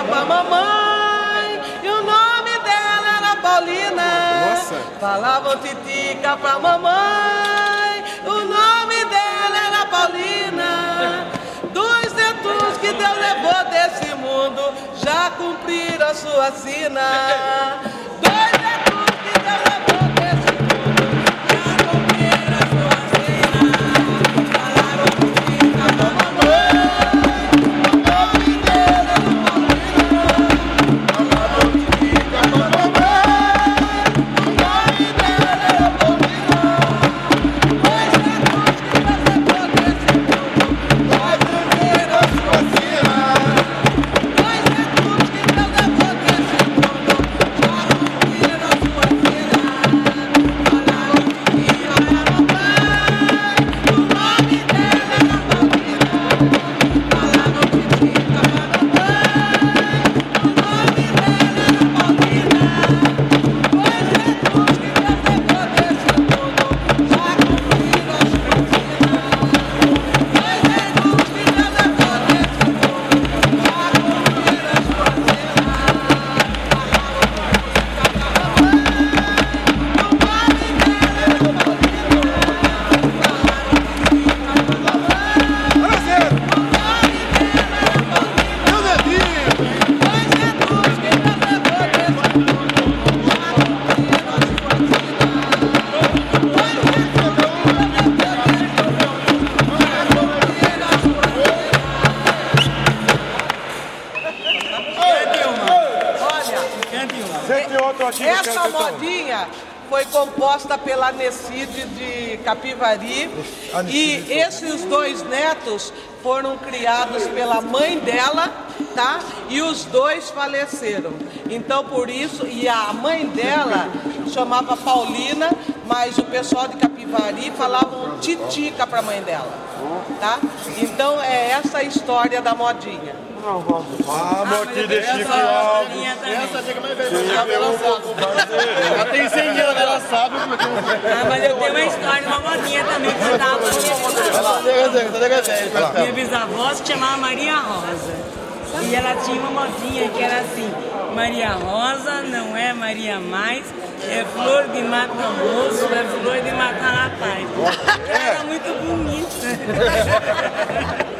Titica pra mamãe, e o nome dela era Paulina. Nossa. Falavam Titica pra mamãe, o nome dela era Paulina. Dos netos que Deus levou desse mundo, já cumpriram a sua sina. Dois netos que Deus levou desse mundo, já cumpriram a sua sina. Falaram Titica pra mamãe, o nome dela era Paulina. Falaram Titica pra mamãe, o nome dela era Paulina. Dois netos que Deus levou desse mundo, já cumpriram a sua sina. Dois netos que Deus levou desse mundo, já cumpriram a sua sina. Falaram que era mamãe, o nome dela era Paulina. Falaram que Titica pra mamãe, o nome dela era Paulina. Dois netos que Deus levou desse mundo, já cumpriram a sua sina. Dois netos que Deus levou desse mundo, já cumpriram a sua sina. Essa modinha foi composta pela Necide de Capivari e esses dois netos foram criados pela mãe dela, tá? E os dois faleceram. Então por isso, e a mãe dela chamava Paulina, mas o pessoal de Capivari falavam Titica para a mãe dela, tá? Então é essa a história da modinha. Ah, motinha de Chico Alves. Essa chega mais velha. Ela tem 100 anos, ela sabe. Ah, mas eu tenho uma história, uma modinha também que você tava falando. Minha bisavó se chamava Maria Rosa. E ela tinha uma modinha que era assim: Maria Rosa não é Maria mais, é flor de mata moço, é flor de mata rapaz. Ela era muito bonita.